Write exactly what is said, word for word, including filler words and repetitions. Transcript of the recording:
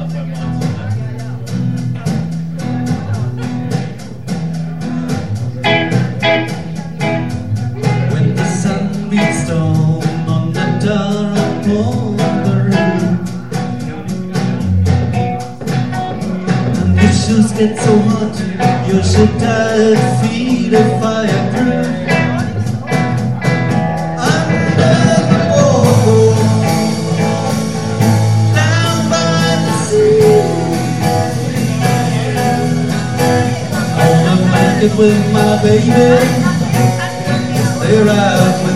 When the sun beats down on the door upon the roof, and the shoes get so hot, you should dive feet of fireproof. With my baby, stay right.